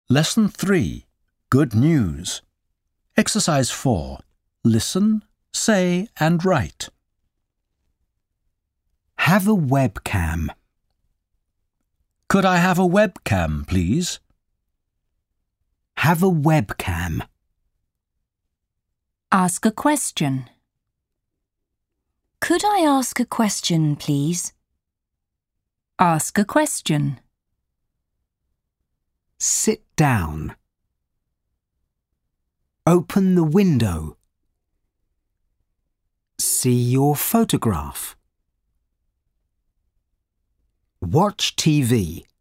Lesson 3. Good news. Exercise 4. Listen, say and write. Have a webcam. Could I have a webcam, please? Have a webcam. Ask a question. Could I ask a question, please? Ask a question. Sit down. Open the window. See your photograph. Watch TV.